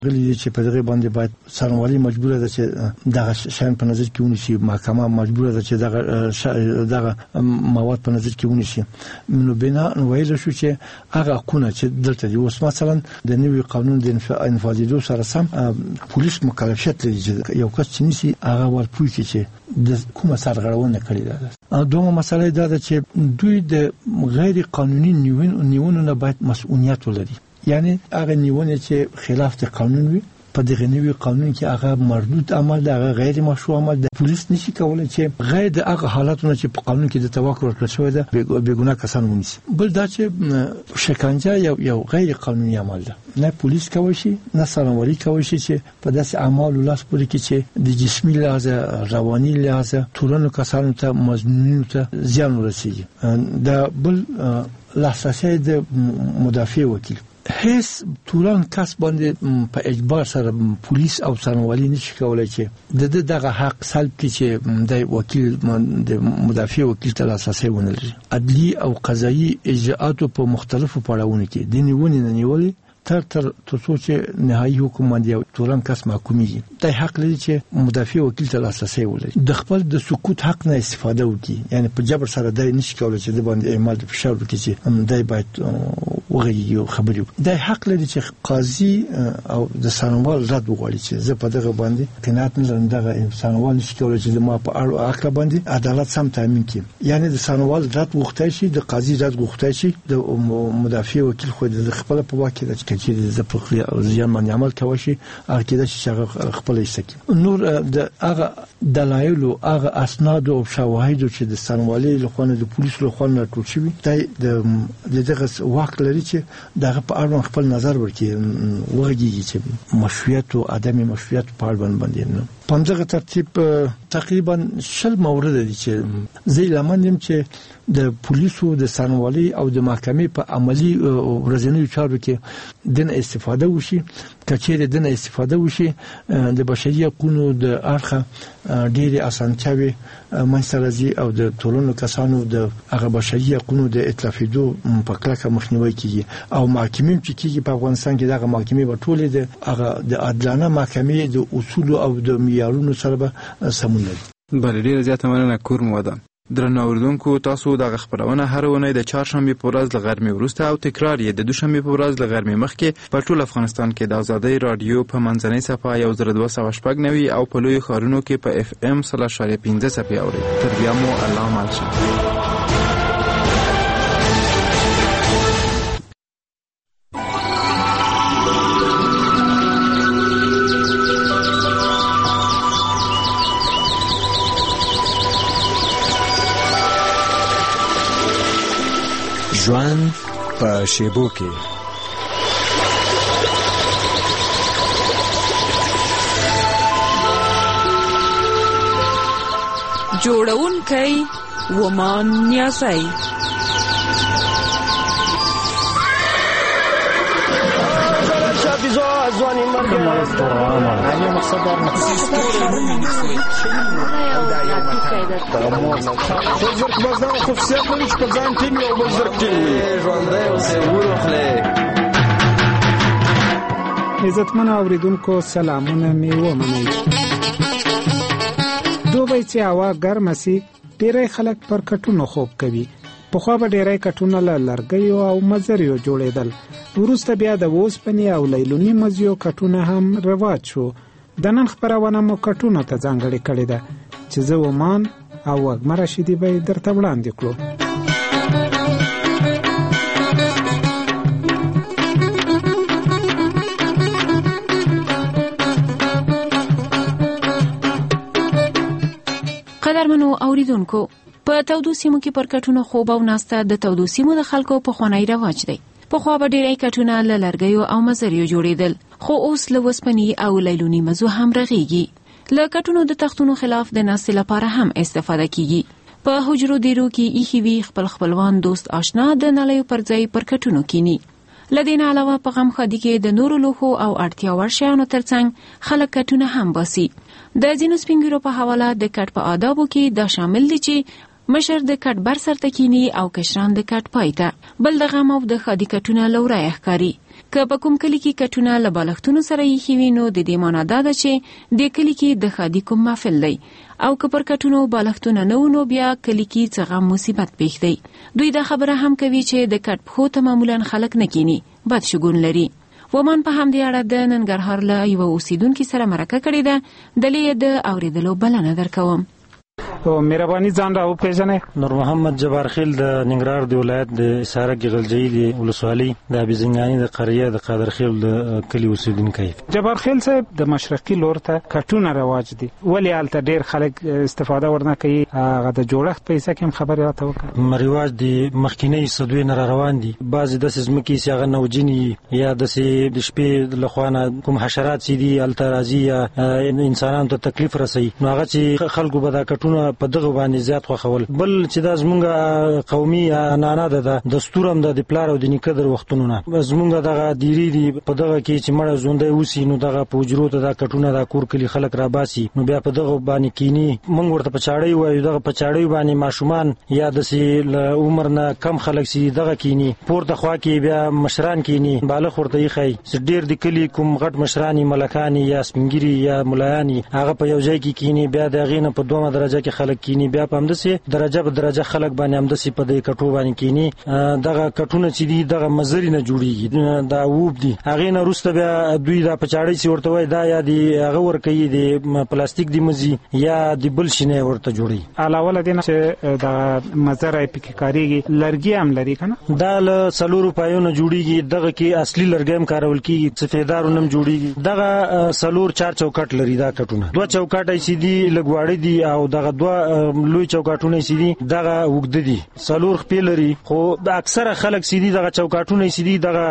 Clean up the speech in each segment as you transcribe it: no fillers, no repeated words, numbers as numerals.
غلی چې په دغه باندې باید څارنوالي مجبوره ده چې دغه شان په نظر کې ونیسي، محکمه مجبوره ده چې دغه مواد په نظر کې ونیسي. نو بنا ویل شو چې هغه حقونه چې دلته دي اوس مثلا د نوي قانون د انفاذېدو سره سم پولیس مکلفیت لري چې یو کس چې نیسي هغه ورپوي چې د کومه سرغړونه کړې ده. دومره مسله دا ده چې دوی د غیر قانوني نیونو نه باید مسؤلیت ولري، یعنی هغه نیونه چې خلاف د قانون وي په دغه نوي قانون کې هغه مردود عمل ده، هغه غیر مشروع عمل ده. پولیس نشي کولای چې غیر د هغه حالاتونو چې په قانون کې د توقع ورکړل شوی ده بیګناه کسان ونیسي. بل دا چې شکنجه یو غیر قانوني عمل ده، نه پولیس کوي شي نه څارنوالي کوي شي چې په داسې اعمالو لاس پورې کې چې د جسمي لحاظ رواني لحاظ ټولنو کسانو ته مظنونینو ته زیان ورسیږي. دا بل لاسرسی د مدافع وکیل هیڅ توران کس باندې په اجبار سره پولیس او څارنوالي نشي کولای چې دغه حق سلب کړي چې د وکیل د مدافع وکیل ته لاسرسی ونلري. عدلي او قضایي اجراءات په مختلفو پړاوونو کې د نیونې نه نیولې تر څو چې نهایي حکم باندې تورن کس محکومیږي، د حق لري چې مدافع وکیل ته لاسرسی ولري. د خپل د سکوت حق نه استفاده وکړي، یعنی په جبر سره دای نشي کولای چې د باندې اعمال د فشار وکړي چې دای باید وغږیږي او خبرې وکړي. د حق لري چې قاضي او د څارنوال رد وغواړي چې زه په دغه باندې قناعت نه لرم، دغه څارنوال نشي کولای چې ما په اړه حق باندې عدالت سم تامین کړي. یعنی د څارنوال رد غوښتای شي، د قاضي رد غوښتای شي، د مدافع وکیل خو د خپل په واکه ده چې د پخلی زیان باندې عمل کوي شي هغه کېده چې هغه خپل ایستکی. نور د هغه دلایل او هغه اسناد او شواهد چې د څارنوالي له خوا د پولیسو له خوا راټول شوي د دغه واک لري چې دغه په اړه خپل نظر ورکړي، وغږیږي چې مشروعیت او عدم مشروعیت په اړه باندې په همدغه ترتیب تقریبا 10 مورد دي چې زه لمنم چې د پولیسو د څارنوالي او د محکمې په عملی ورځنیو چارو کې د استفاده وشي. کچېره د استفاده وشي د بشري حقوقو د اړخه ډېری اسانتیاوي منځرازي او د ټولنو کسانو د هغه بشري حقوقو د اتلافیدو په کلکه مخنیوي کیږي او محکمې چې کیږي په افغانستان کې دغه محکمې په ټوله د هغه د عادلانه محکمې د اصول او د معیارونو سره به سمون لري. بل ډیر زیاته مننه کور موده. درنو اوریدونکو، تاسو د خبرونه هر ونې د چهارشنبه په ورځ له غرمې وروسته او تکرار یې د دوشنبه په ورځ له غرمې مخکې په ټول افغانستان کې د آزادۍ رادیو په منځنۍ صفحه 1290 او په لوی ښارونو کې په FM 0.5 صفحه اورئ. تر بیا مو الله مل شه. ژوند په شیبو کې جوړونکی ومان نیاسي. ځواني مرګ عزتمن اوریدونکو سلامونه می ومنئ. دوبۍ چې هوا ګرمه سي ډېری خلک پر کټونو خوب کوي. پخوا به ډېری کټونه له لرګیو او مزریو جوړېدل، وروسته بیا د اوسپنې او لیلوني مزیو کټونه هم رواج شو. د نن خپرونه مو کټونو ته ځانګړې کړې ده چې زه ومان او وږمه رشیدي به درته وړاندې کړو. قدرمنو اوریدونکو، په تودو سیمو کې پر کټونو خوب او ناسته د تودو سیمو د خلکو په خوانی رواج دی. پخوا به ډېری کټونه له لرګیو او مزریو جوړېدل، خو اوس له اوسپنې او لیلوني مزو هم رغېږي. له کټونو د تختونو خلاف د ناستې لپاره هم استفاده کیږي. په حجرو دیرو کې ایښي وي خپل خپلوان دوست آشنا د نالیو پر ځای پر کټونو کینی. له دې نه علاوه په غم ښادي کې د نورو لوښو او اړتیا وړ شیانو ترڅنګ خلک کټونه هم باسي. د ځینو سپین ږیرو په حواله د کټ په آدابو کې دا شامل دي چې مشر د کټ بر سر تکینی او کشران د کټ پایته بل د غم او د خادي کټونه لورای ښکاری که په کوم کلی کې کټونه له بالښتونو سره یې خوینو د دې معنا دا ده چې د کلی کې د خادي کوم محفل دی او که پر کټونو بالښتونه نه ونو بیا کلی کې څه غم مصیبت پیښ دی. دوی دا خبره هم کوي چې د کټ پخو ته معمولا خلک نه کینی بد شګون لري. ومن په همدې اړه د ننګرهار له یو اوسیدونکي سره مرکه کړې ده دلې د اوریدلو بلنه درکوم. مهرباني ځان را وپېژنئ. نور محمد جبار خیل د ننګرهار د ولایت د اساره غلجی د ولسوالۍ د ابيزنګانی د قريه د قادر خیل د کلی اوسیدونکی. جبار خیل صاحب د مشرقي لور ته کټونه رواج دي ولی الته ډیر خلک استفاده ورنه کوي هغه د جوړښت پیسې کوم خبره راته وکړه. رواج د مخکینی صدوی نه روان دي بعضی د سزمکی سیغه نوجنی یا د شپې لخوانه کوم حشرات سي دي الته راځي یا انسانانو ته تکلیف رسي نو هغه چې خلکو به دا کټونه په دغه باندې زیات خوخول. بل چې دا زمونږ قومي عنعنه ده دستورم د پلار او د نیکه در وختونو نه زمونږ دغه دیری دی په دغه کې چې مړه ژوندۍ اوسي نو دغه پوجرو ته دا کټونه دا کور کلی خلک را باسي نو بیا په دغه باندې کینی مونږ ورته پچاړی وایو دغه پچاړی باندې ماشومان یا د سي عمر نه کم خلک سي دغه کینی پورته خوا کې بیا مشران کینی بالغ ورته یې خي ډیر د کلی کوم غټ مشرانی ملکانی یا سپنګری یا مولایانی هغه په یو ځای کې کینی بیا د غینه په دومره درجه کې خلک کینی بیا په همدسي درجه به درجه خلک باندې همدسي په دې کټو باندې کینی دغه کټونه چې دي دغه مزري نه جوړیږي دا ووب دي هغه نه روسته بیا دوی دا پچاړی چې ورته وای دا یا دی هغه ور کوي د پلاستیک دی مزي یا د بل شینه ورته جوړي علاوه لدین چې د مزرای پکې کاریږي لرګي هم لري کنه دا له سلورو پایونه جوړیږي دغه کې اصلي لرګي هم کارول کیږي سفیدارونه هم جوړیږي دغه سلور 4 چوکاټ لري دا کټونه 2 چوکاټ سي دي لګواړي دي او دغه 2 لوی چوکاټونه سي دي دغه وګد دي سلور خپل لري خو د اکثره خلک سي دي دغه چوکاټونه سي دي دغه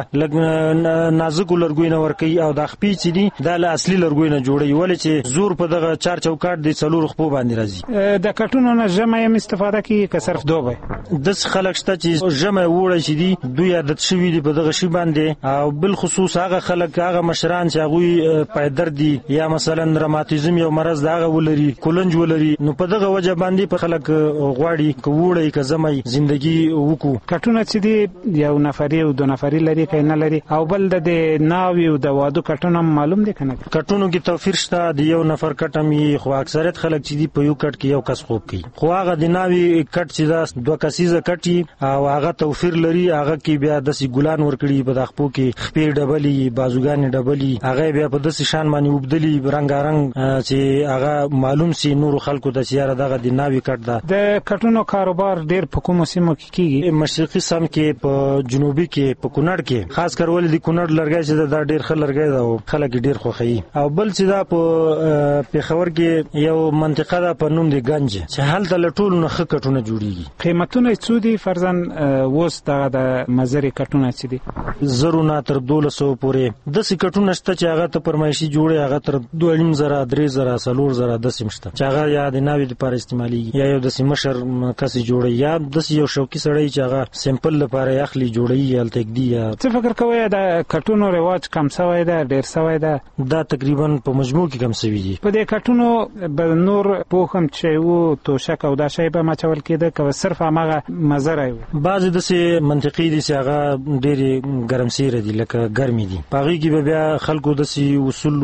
نازک لرګوي نه ور کوي او د خپې سي دي د اصلي لرګوي نه جوړي ولې چې زور په دغه 4 چوکاټ دي سلور خپو باندې راځي د کټونو نه جمع هم استفاده کوي که صرف دوبه د خلک شته چې جمع وړي شي دي دوی عادت شوی دي په دغه شی باندې او بل خصوص هغه خلک هغه مشران چې هغه پایدر دي یا مثلا روماتیزم یو مرض دغه ولري کولنج ولري نو په دغه وجه باندې په خلک غواړي کووړی که زمای زندگی وکړو. کټونه چې دی یو نفري او دو نفري لري کینه لري او بل د ناوی او د وادو کټونه معلوم دي کنه کټونو کې توفیر شته د یو نفر کټم خو اکثریت خلک چې دی په یو کټ کې یو کس خوب کوي خو هغه د ناوی کټ چې دا دوه کسیزه کټي او هغه توفیر لري هغه کې بیا د سی ګلان ورکړي په دغه خپو کې خپې ډبلي بازوګان ډبلي هغه بیا په داسې شان باندې وبدلي رنگارنګ چې هغه معلوم سي نور خلکو د سیاره دغه د ناوی کټ دا د کټونو کاروبار ډیر په کومو سیمو کې کیږي مشرقي سم کې په جنوبي کې په کونړ کې خاص کر ولې د کونړ لرګي چې دا ډیر خلک لرګي دا او خلک ډیر خوخي او بل چې دا په پیښور کې یو منطقه ده په نوم دی گنج چې هلته لټول نه کټونه جوړیږي قیمتونه څو دي فرضاً وس د مزري کټونه چې دي زرو نه تر 1200 پورې د سې کټونه شته چې هغه ته پرمایشي جوړي هغه تر 2.5 3 سلور زره د سیمشته چې هغه یا د ناوی لپاره استعمالي یا یو د مشر کسي جوړي یا د یو شوقي سړی چې هغه سیمپل لپاره اخلي جوړي یا تکدی یا څه فکر کوي دا کټونو رواج کم شوی دا ډیر شوی دا تقریبا په مجموع کې کم شوی دي په دې کټونو به نور پوخم چې وو توشک او دا شی به ماچول کېده که صرف هغه مزرای بعضی د سه منطقي دي چې هغه ډېری ګرمسیر دي لکه ګرمي دي پاغي کې بیا خلکو د سي اصول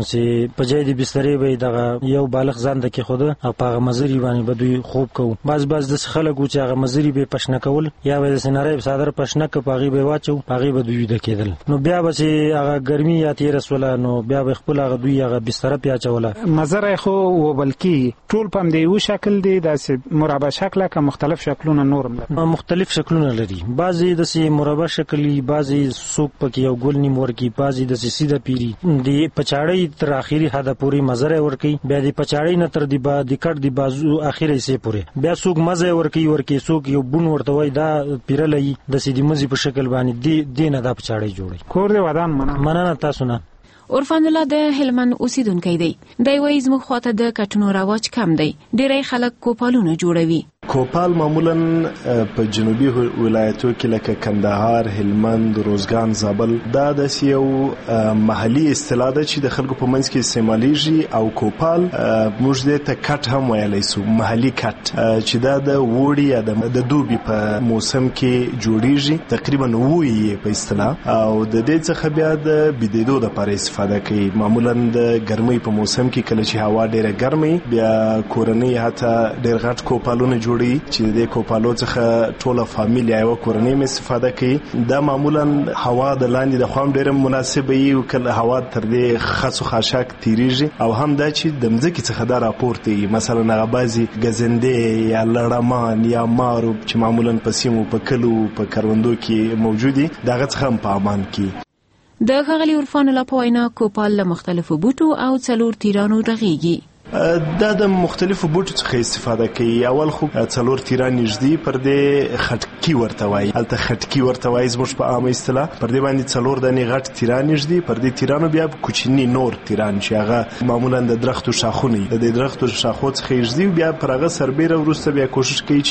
چې په ځای دي بسترې به دغه یو بالغ ځان د کې خود او پاغه مزري باندې بدوي خوب کو بعض د خلکو چې هغه مزري به پښنه کول یا به سينارې صادر پښنه ک پاغي به واچو پاغي به دوی د کېدل نو بیا به چې هغه ګرمي یا تیر رسوله نو بیا به خپل هغه دوی هغه بستر پیاچوله مزرای خو و بلکی ټول پم دی یو شکل دی د مربع شکل که مختلف شکلونه نورم مختلف شکلونه لري بعضی د سي مربع شکلی بعضی سوق پکې یو ګل نیم ورکی بعضی د سیده پیری دی پچاړی تر اخیری حد پوری مزرای ورکی بیا دی پچاړی نه تر دی با د کټ دی بازو اخیری سي پوری بیا سوق مزه ورکی سوق یو بون ورته وای دا پیرلې د سیدی مزي په شکل باندې دی نه دا پچاړی جوړي کور دی ودان مننه تاسو نه عرفان الله د هلمند اوسیدونکی دی. دی وایي زموږ خواته د کټونو رواج کم دی. ډېری خلک کوپالونه جوړوي. کوپال معمولا په جنوبي ولایتو کې لکه کندهار، هلمند، روزګان، زابل دا د یو محلي اصطلاح ده چې د خلکو په منځ کې استعمالیږي او کوپال موږ دې ته کټ هم ویلی سو، محلي کټ چې دا د وړي یا د دوبي په موسم کې جوړیږي، تقریبا وایي په اصطلاح، او د دې څخه بیا د بيدېدو لپاره استفاده کوي. معمولا د ګرمۍ په موسم کې کله چې هوا ډیره ګرمي بیا کورنۍ حتی ډیر غټ کوپالونه جوړي چې د کوپالو څخه ټوله فامیل یا یو کورنۍ هم استفاده کوي. دا معمولا هوا د لاندې د خوام ډیره مناسبه وي، کله هوا تر دې خاصو خاشاک تیریږي، او هم دا چې د مځکې څخه دا راپورته وي. مثلا هغه بعضي ګزندې یا لړمان یا مارو چې معمولا په سیمو په کلو په کروندو کې موجودي دغه څخه هم په امان کې. د ښاغلي عرفان الله په وینا کوپال له مختلفو بوټو او 4 تیرانو رغیږي. دا د مختلفو بوټو څخه استفاده کوي. اول خو 4 تیران نږدې پر دې خټکی ورته وایي، هلته خټکی ورته وایي زموږ په عامه اصطلاح. پر دې باندې 4 دانې غټ تیران نږدې، پر دې تیرانو بیا کوچني نور تیران چې هغه معمولا د درختو شاخونه د درختو شاخو څخه نږدې، بیا پر هغه سربیره وروسته بیا کوشش کوي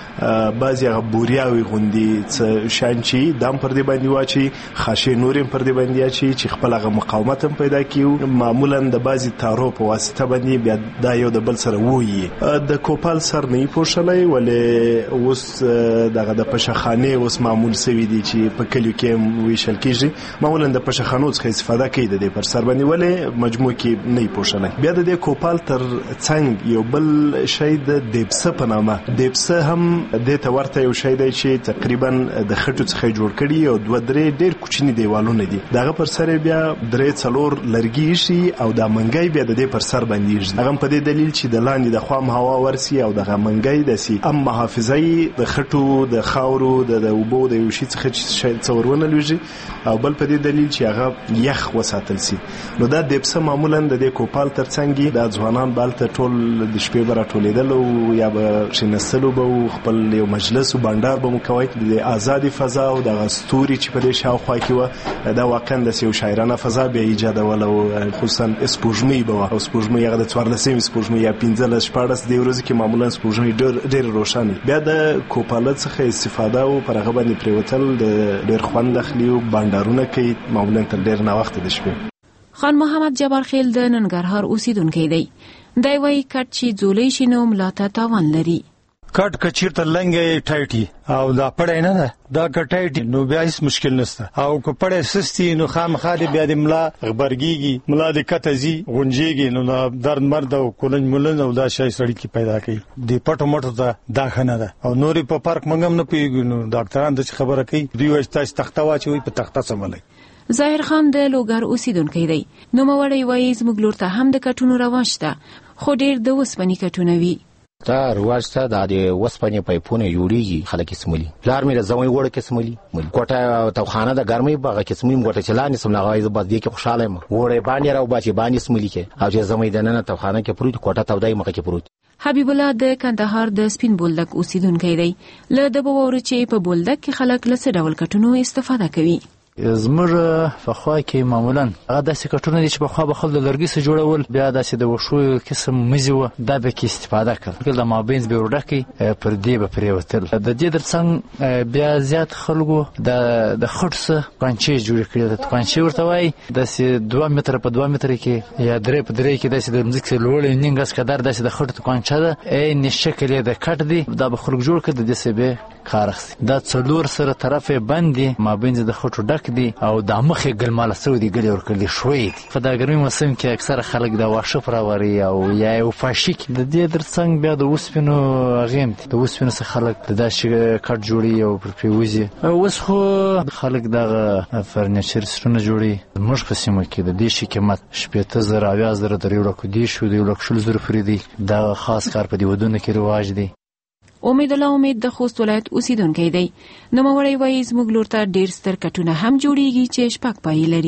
چې بعضی هغه بوریاوي غوندي شان چې دام پر دې باندې واچي، خاشه نورم پر دې باندې واچي چې خپل هغه مقاومت هم پیدا کیو. معمولا د بعضی تارو په واسطه باندې دا یو د بل سره وایي. د کوپال سر نه پوښلای ولې اوس دغه د پشخانه اوس معمول سوي دي چې په کلیو کې ویشل کیږي، معمولا د پشخانو څخه استفاده کوي د پر سر باندې، ولې مجموع کې نه پوښلای. بیا د کوپال تر څنګ یو بل شی د دیبسه په نامه، دیبسه هم د ته ورته یو شی دی چې تقریبا د خټو څخه جوړ کړي او 2-3 ډیر کوچني دیوالونه دي. دغه پر سر بیا 3-4 لرګي شي او د منګي بیا د دې پر سر باندې هغه په دې دلیل چې د لاندې د خوام هوا ورسي او د منګي دسي ام محافظي د خټو د خاورو د اوبو د یو شي څخه څورونه لوي، او بل په دې دلیل چې هغه یخ وساتل سي. نو دا دیبسه معمولا د کوپال ترڅنګ د ځوانان بالته ټول د شپې بره ټولیدل او یا به شنستلو به خپل یو مجلس او بانډار به مکوي د آزادي فضا او د غستوري چې په دې شاوخوا کې و. دا واقعا د یو شاعرانه فضا به ایجادول او خصوصا سپوږمۍ به او سپوږمۍ هغه د 14 سپوږمۍ یا 15-14 دی ورځې کې معمولا سپوږمۍ ډېر روښانه. بیا د کوپال څخه استفاده او پر هغه باندې پریوتل د ډېر خوند اخلي او بانډارونه کوي، معمولا تر ډېر نه وخت د شپې. خان محمد جبار خیل د ننګرهار اوسیدونکی دی. دی وایي کټ چې ځولۍ شي نو ملاته تاوان لري. کټ کچیرته لنګي ټایټي او دا پړې نه ده، دا کټایټي نو بیا هیڅ مشکل نشته، او که پړې سستی نو خامخا بیا د ملا غبرګيږي، ملا د کتزي غونجيږي، نو درد مرد او کولنج مولن او دا شای سړی کی پیدا کوي. د پټو مټو ته دا خنه ده او نورې په پارک منګم نه پیږي. نو ډاکټران د خبره کوي دوی واستاس تخته واچوي په تخته سملای. ظاهر خان د لوګر اوسیدونکی دی. نو موري وایي زموږ لور ته هم د کټونو رواج ده، خو ډیر د وسپنې کټونه وي. دا رواج ته د وسپنې پایپونه جوړیږي، خلک سمولي. پلار مې د زوی وړ کې سمولي، کوټه توخانه د ګرمۍ باغ کې سمولي، کوټه چلانې سم لغوي زبد دی کې خوشاله م وړې باندې راو باچې باندې سمولي کې، او چې زوی د نن توخانه کې پروت کوټه تودای مخ کې پروت. حبیب الله د کندهار د سپین بولدک اوسیدونکی دی. له د بوور چې په بولدک کې خلک له څه ډول کټونو استفاده کوي. زموږ په خوا کې معمولا هغه داسې کټونه دي چې په خوا به خل د لرګي سره جوړول، بیا داسې د وښو قسم مزي و دا به کې استفاده کړل. د مابینځ به وړکی پر دې به پریوتل. د دې ترڅنګ بیا زیات خلکو د خټ څخه پنچې جوړ کړي. د پنچې ورته وایي داسې 2 متره په 2 متره کې یا 3 په 3 کې داسې د مځکې لوړې نیمګز قدر داسې د خټ پنچه ده، عین شکل یې د کټ دی. دا به خلک جوړ کړي، د دې سبه کار اخلي. دا 4 سره طرفه باندې مابینځ د خټو ډک دي او د مخې ګلماله سو دي ګلې ورکړي شوي. په دا ګرمي موسم کې اکثر خلک د واښه پروري او یا یو فاشیک. د دې ترڅنګ بیا د وسپینو غیم د وسپینو څخه خلک د داسې کټ جوړي او پر پیوزي. اوس خو خلک دغه فرنیچر سرونه جوړي. موږ په سیمه کې د دې شي قیمت 70,000 اویا در یو لک دي شو د یو لک 100,000 پرې دي. دا خاص کار په دې ودونه کې رواج دی. امید الله امید د خوست ولایت اوسیدونکی دی. نو موري وایي زموږ لور ته ډیر ستر کټونه هم جوړیږي چې شپږ پای لري.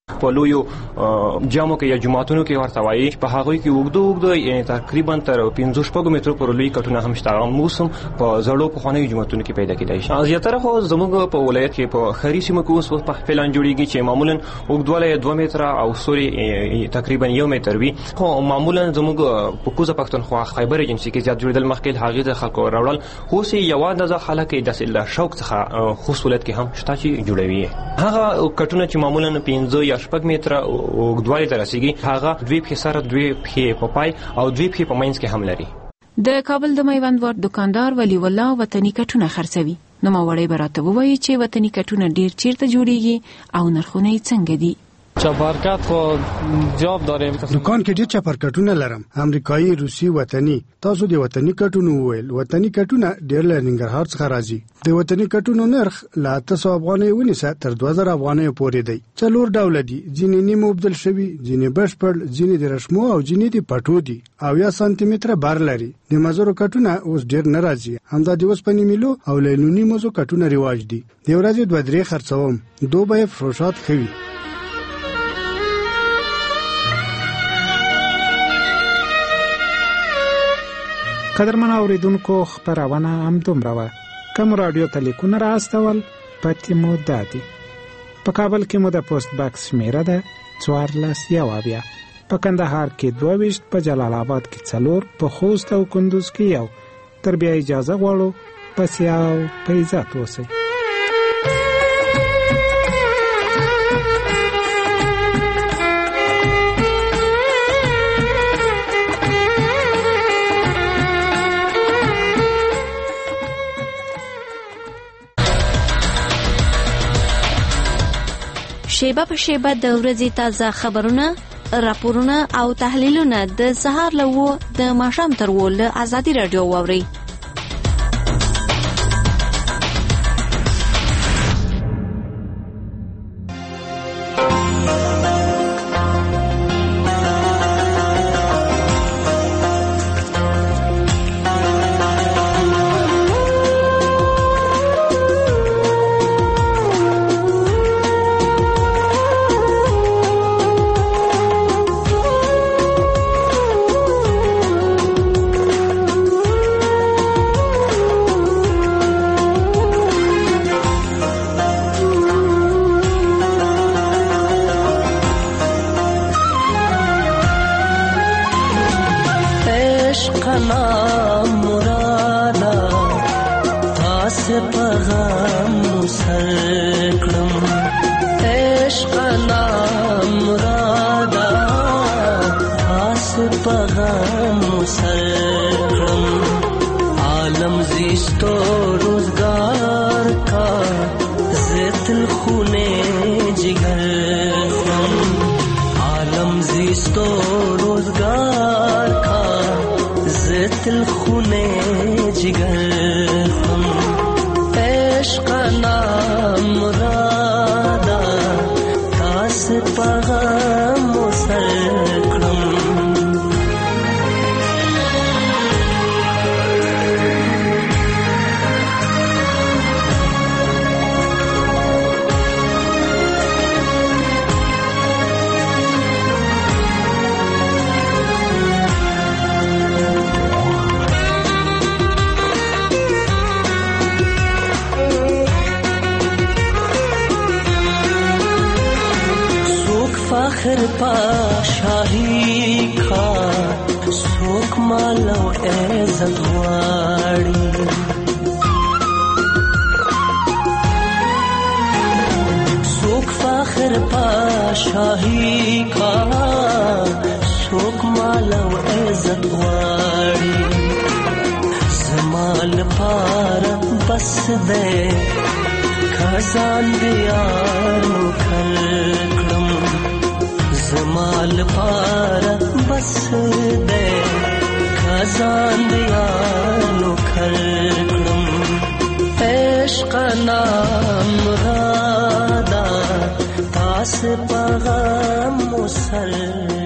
په لویو جامو کې یا جماعتونو کې ورته وایي په هغه کې وګدو تقریبا تر 15 مترو پر لوی کټونه هم شته. موسم په زړو په خانه جماعتونو کې پیدا کېدای شي. زیاتره خو زموږ په ولایت کې په خري سیمه کې اوس په پلان جوړیږي چې معمولا وګدواله 2 متره او سوري تقریبا 1 متر وي. خو معمولا زموږ په کوزه پښتونخوا خیبر ایجنسی کې زیات جوړیدل مخکې هغه د خلکو راوړل خو سي یو اندازه خلک د شوق څخه خصوص ولایت کې هم شته چې جوړوي. هغه کټونه چې معمولا 15 یا 6 متره وګدواله ترسيږي هغه 2 پښې سره 2 پښې په پای او 2 پښې په منځ کې هم لري. د کابل د میوند ور دکاندار ولی الله وطني کټونه خرڅوي. نو ماوړی براته وایي چې وطني کټونه ډیر چیرته جوړیږي او نرخونه یې څنګه دي. چپرکټ خو جواب داریم. دکان کې ډیر چپرکټونه لرم، امریکایي، روسي، وطني. تاسو د وطني کټونو وویل. وطني کټونه ډیر له ننګرهار څخه راځي. د وطني کټونو نرخ له 800 افغانۍ ونیسه تر 2000 افغانۍ پورې دی. څلور ډول دي، ځینې نیمه وبدل شوي، ځینې بشپړ، ځینې د رشمو او ځینې د پټو دي او یا سانتي متره بار لري. د مزرو کټونه اوس ډیر نه راځي. همدا د اوسپنې میلو او لیلونی مزو کټونه رواج دي. د ورځې 2-3 خرڅوم. دوبه فروشات خوي. قدرمن اوریدونکو خبرونه هم دومره وه. کوم رادیو ته لیکونه راستول پته مو دادي. په کابل کې مو د پوسټ باکس شمیره ده 14 په کندهار کې 22 په جلال آباد کې 4 په خوست او کندوز کې 1. تر بیا اجازه غواړو پس یاو په عزت اوسئ. شیبه په شیبه د ورځې تازه خبرونه، راپورونه او تحلیلونه د سهار له د ماښام تر له ازادي رادیو واوري. عاشق غم مسل